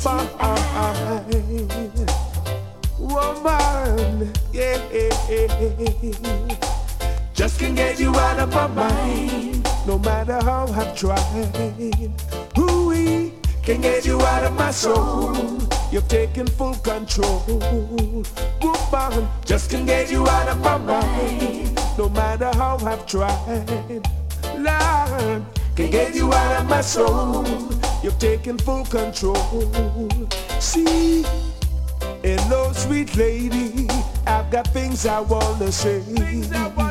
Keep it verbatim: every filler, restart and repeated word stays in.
Woman, yeah, just can't get you out of my mind. No matter how I've tried, ooh, can't get you out of my soul. You've taken full control. Woman, just can't get you out of my mind. No matter how I've tried, Lord, can't get you out of my soul. You've taken full control. See, hello, sweet lady, I've got things I wanna say.